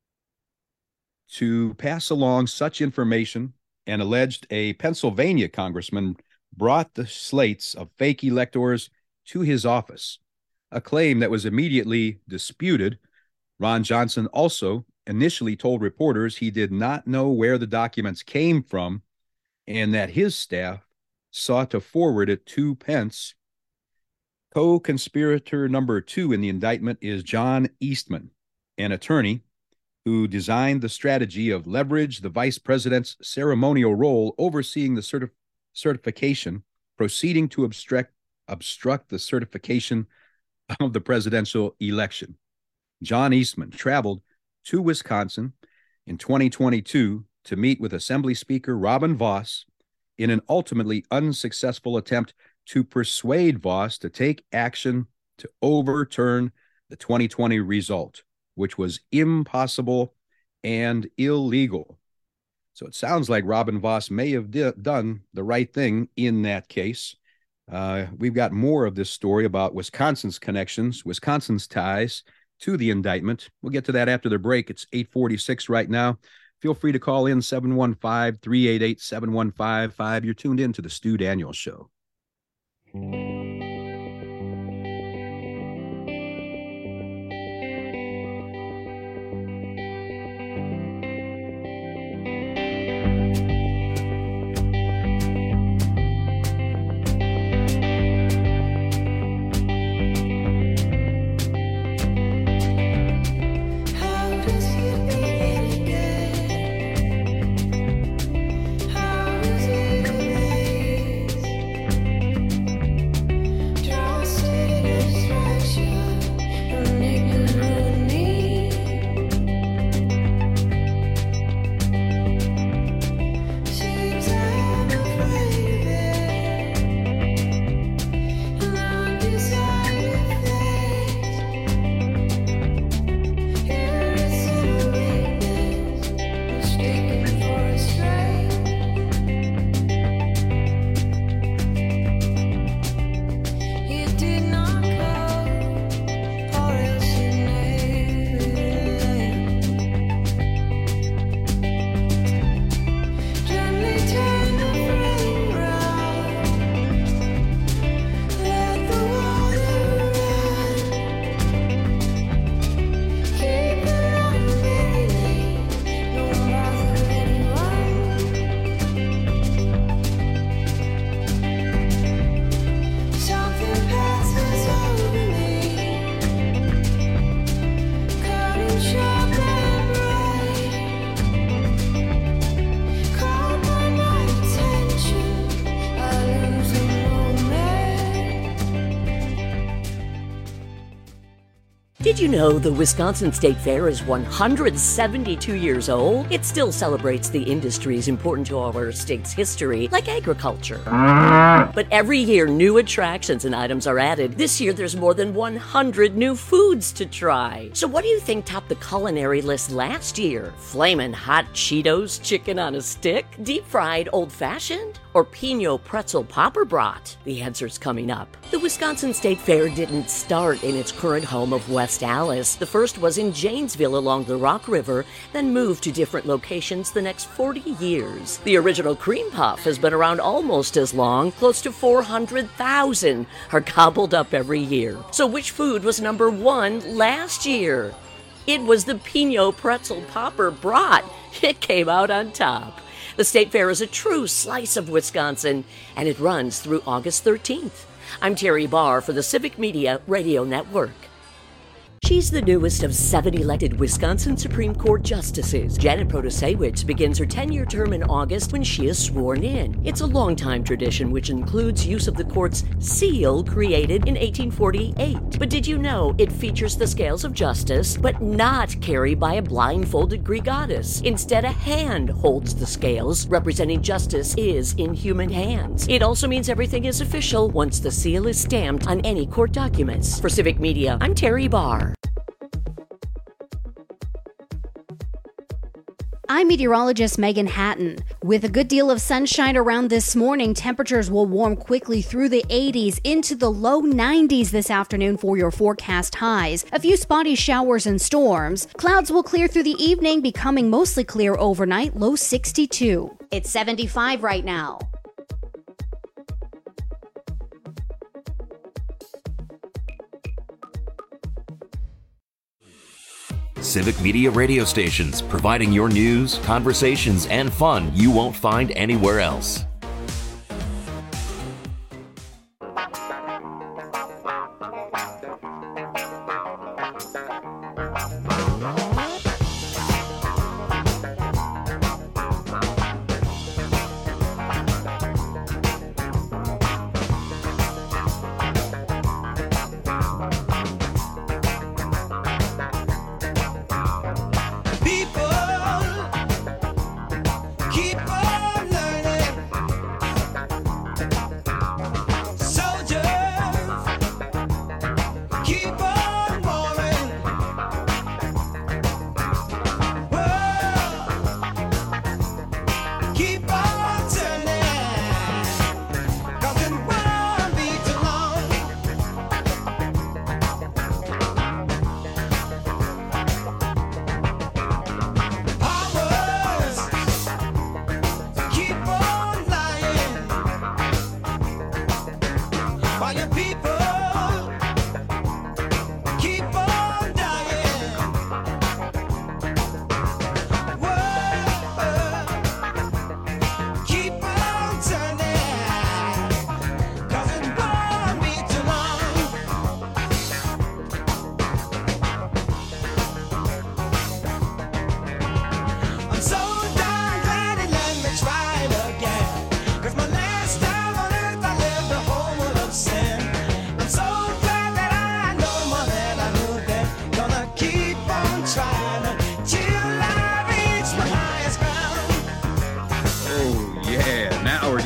to pass along such information, and alleged a Pennsylvania congressman brought the slates of fake electors to his office, a claim that was immediately disputed. Ron Johnson also initially told reporters he did not know where the documents came from and that his staff sought to forward it to Pence. Co-conspirator number two in the indictment is John Eastman, an attorney who designed the strategy of leverage the vice president's ceremonial role overseeing the certif- certification, proceeding to obstruct, obstruct the certification of the presidential election. John Eastman traveled to Wisconsin in twenty twenty-two to meet with Assembly Speaker Robin Vos in an ultimately unsuccessful attempt to persuade Vos to take action to overturn the twenty twenty result, which was impossible and illegal. So it sounds like Robin Vos may have di- done the right thing in that case. Uh, we've got more of this story about Wisconsin's connections, Wisconsin's ties to the indictment. We'll get to that after the break. It's eight forty-six right now. Feel free to call in seven one five, three eight eight, seven one five five. You're tuned in to the Stu Daniels Show. Did you know the Wisconsin State Fair is one hundred seventy-two years old? It still celebrates the industries important to our state's history, like agriculture. But every year, new attractions and items are added. This year, there's more than one hundred new foods to try. So what do you think topped the culinary list last year? Flamin' hot Cheetos chicken on a stick? Deep-fried old-fashioned? Or Pinot pretzel popper brat? The answer's coming up. The Wisconsin State Fair didn't start in its current home of West Allis. The first was in Janesville along the Rock River, then moved to different locations the next forty years. The original cream puff has been around almost as long. Close to four hundred thousand are gobbled up every year. So which food was number one last year? It was the Pinot pretzel popper brat. It came out on top. The State Fair is a true slice of Wisconsin, and it runs through August thirteenth. I'm Terry Barr for the Civic Media Radio Network. She's the newest of seven elected Wisconsin Supreme Court justices. Janet Protasiewicz begins her ten-year term in August when she is sworn in. It's a long-time tradition which includes use of the court's seal created in eighteen forty-eight. But did you know it features the scales of justice, but not carried by a blindfolded Greek goddess? Instead, a hand holds the scales, representing justice is in human hands. It also means everything is official once the seal is stamped on any court documents. For Civic Media, I'm Terry Barr. I'm meteorologist Megan Hatton. With a good deal of sunshine around this morning, temperatures will warm quickly through the eighties into the low nineties this afternoon for your forecast highs. A few spotty showers and storms. Clouds will clear through the evening, becoming mostly clear overnight, low sixty-two. It's seventy-five right now. Civic Media radio stations, providing your news, conversations, and fun you won't find anywhere else.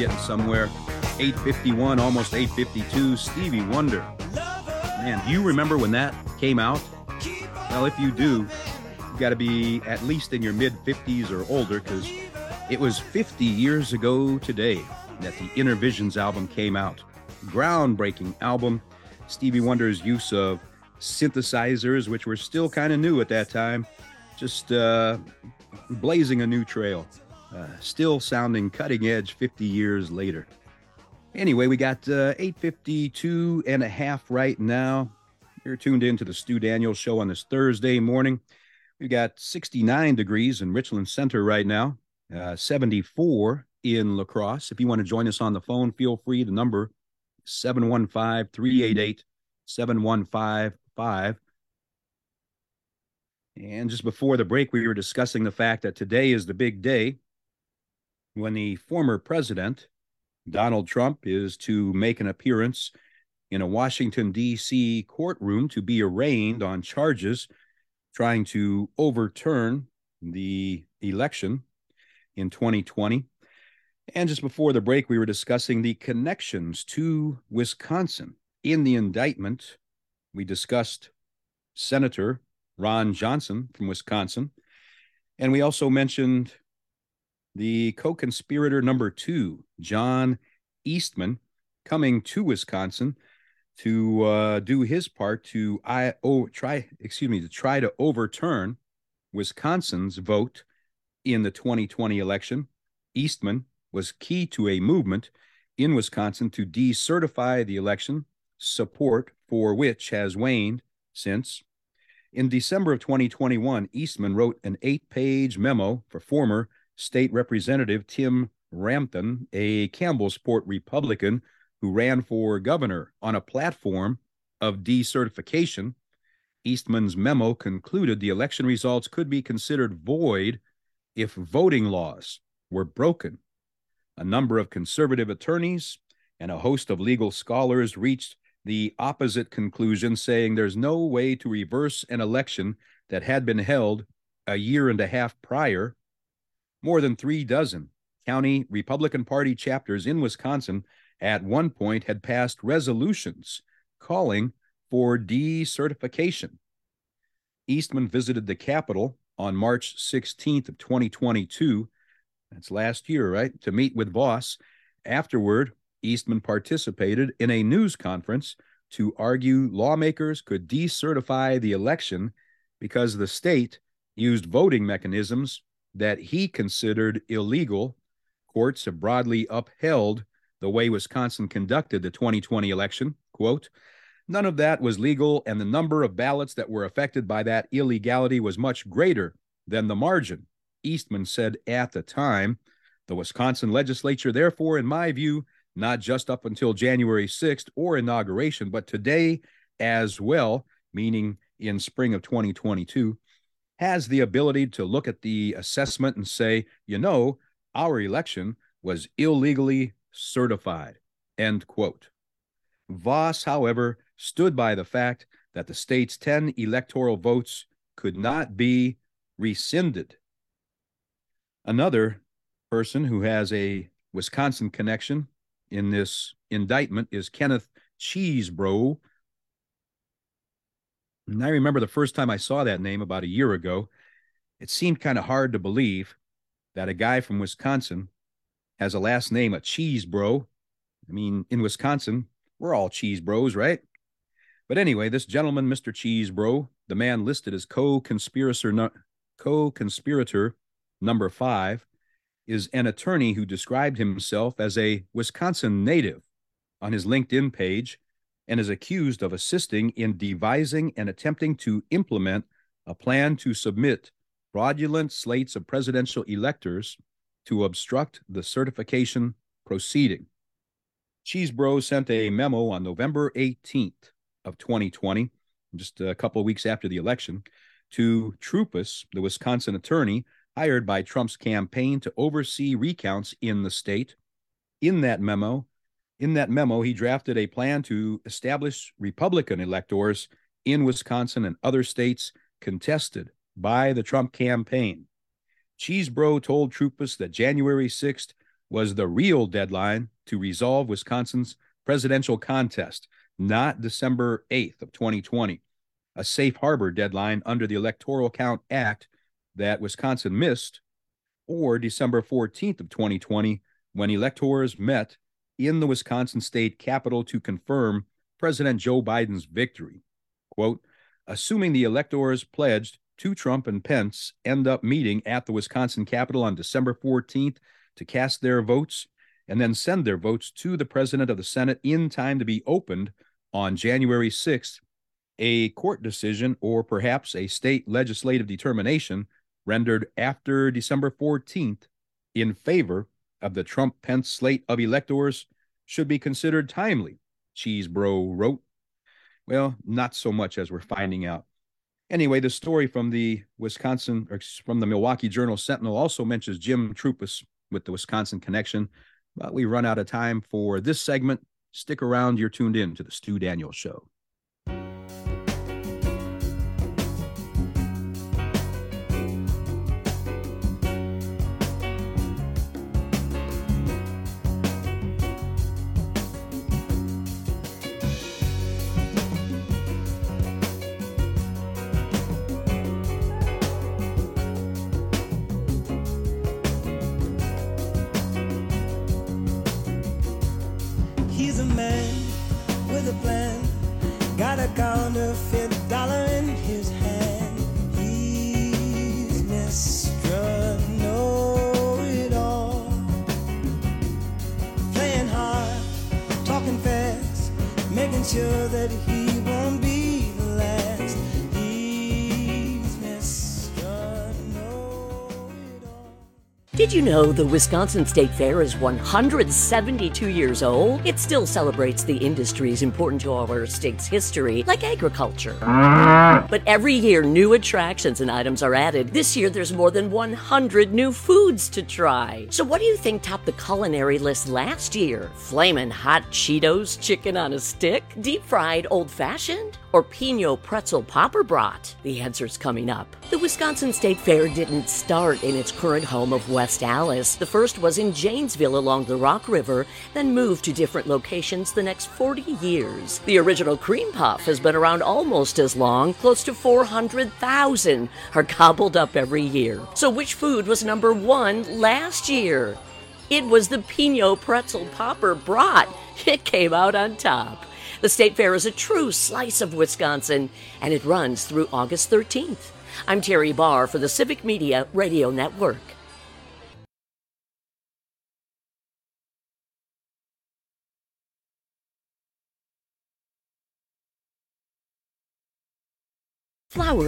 getting somewhere. eight fifty-one, almost eight fifty-two, Stevie Wonder. Man, do you remember when that came out? Well, if you do, you got to be at least in your mid-fifties or older, because it was fifty years ago today that the Inner Visions album came out. Groundbreaking album. Stevie Wonder's use of synthesizers, which were still kind of new at that time, just uh, blazing a new trail. Uh, still sounding cutting edge fifty years later. Anyway, we got uh, eight fifty-two and a half right now. You're tuned in to the Stu Daniels Show on this Thursday morning. We've got sixty-nine degrees in Richland Center right now, uh, seventy-four in La Crosse. If you want to join us on the phone, feel free. The number seven one five, three eight eight, seven one five five. And just before the break, we were discussing the fact that today is the big day when the former president, Donald Trump, is to make an appearance in a Washington, D C courtroom to be arraigned on charges trying to overturn the election in twenty twenty. And just before the break, we were discussing the connections to Wisconsin. In the indictment, we discussed Senator Ron Johnson from Wisconsin, and we also mentioned the co-conspirator number two, John Eastman, coming to Wisconsin to uh, do his part to I oh try excuse me to try to overturn Wisconsin's vote in the twenty twenty election. Eastman was key to a movement in Wisconsin to decertify the election, support for which has waned since. In December of twenty twenty-one, Eastman wrote an eight-page memo for former State Representative Tim Rampton, a Campbellsport Republican who ran for governor on a platform of decertification. Eastman's memo concluded the election results could be considered void if voting laws were broken. A number of conservative attorneys and a host of legal scholars reached the opposite conclusion, saying there's no way to reverse an election that had been held a year and a half prior. More than three dozen county Republican Party chapters in Wisconsin at one point had passed resolutions calling for decertification. Eastman visited the Capitol on March sixteenth of twenty twenty-two. That's last year, right? To meet with Voss. Afterward, Eastman participated in a news conference to argue lawmakers could decertify the election because the state used voting mechanisms that he considered illegal. Courts have broadly upheld the way Wisconsin conducted the twenty twenty election. Quote, none of that was legal, and the number of ballots that were affected by that illegality was much greater than the margin, Eastman said at the time. The Wisconsin legislature, therefore, in my view, not just up until January sixth or inauguration, but today as well, meaning in spring of twenty twenty-two, has the ability to look at the assessment and say, you know, our election was illegally certified, end quote. Voss, however, stood by the fact that the state's ten electoral votes could not be rescinded. Another person who has a Wisconsin connection in this indictment is Kenneth Chesebro. And I remember the first time I saw that name about a year ago, it seemed kind of hard to believe that a guy from Wisconsin has a last name, a Chesebro. I mean, in Wisconsin, we're all cheese bros, right? But anyway, this gentleman, Mister Chesebro, the man listed as co-conspirator, no, co-conspirator number five, is an attorney who described himself as a Wisconsin native on his LinkedIn page and is accused of assisting in devising and attempting to implement a plan to submit fraudulent slates of presidential electors to obstruct the certification proceeding. Chesebro sent a memo on November eighteenth of twenty twenty, just a couple of weeks after the election, to Troupis, the Wisconsin attorney hired by Trump's campaign to oversee recounts in the state. In that memo, in that memo, he drafted a plan to establish Republican electors in Wisconsin and other states contested by the Trump campaign. Chesebro told Troupis that January sixth was the real deadline to resolve Wisconsin's presidential contest, not December eighth of twenty twenty, a safe harbor deadline under the Electoral Count Act that Wisconsin missed, or December fourteenth of twenty twenty, when electors met in the Wisconsin state capitol to confirm President Joe Biden's victory. Quote, assuming the electors pledged to Trump and Pence end up meeting at the Wisconsin Capitol on December fourteenth to cast their votes and then send their votes to the President of the Senate in time to be opened on January sixth, a court decision or perhaps a state legislative determination rendered after December fourteenth in favor of the Trump-Pence slate of electors should be considered timely, Cheesebro wrote. Well, not so much, as we're finding out. Anyway, the story from the Wisconsin, or from the Milwaukee Journal-Sentinel also mentions Jim Troupis with the Wisconsin connection. But we run out of time for this segment. Stick around. You're tuned in to the Stu Daniels Show. He's a man with a plan, got a counterfeit dollar in his hand. He's Mister Know-It-All, playing hard, talking fast, making sure that he won't be the last. He's Mister Know-It-All. Did you know the Wisconsin State Fair is one hundred seventy-two years old? It still celebrates the industries important to our state's history, like agriculture. But every year, new attractions and items are added. This year, there's more than one hundred new foods to try. So what do you think topped the culinary list last year? Flamin' hot Cheetos chicken on a stick? Deep-fried old-fashioned? Or Pinot pretzel popper brat? The answer's coming up. The Wisconsin State Fair didn't start in its current home of West Allis. The first was in Janesville along the Rock River, then moved to different locations the next forty years. The original cream puff has been around almost as long. Close to four hundred thousand are gobbled up every year. So which food was number one last year? It was the Pinot pretzel popper brat. It came out on top. The State Fair is a true slice of Wisconsin, and it runs through August thirteenth. I'm Terry Barr for the Civic Media Radio Network. Flowers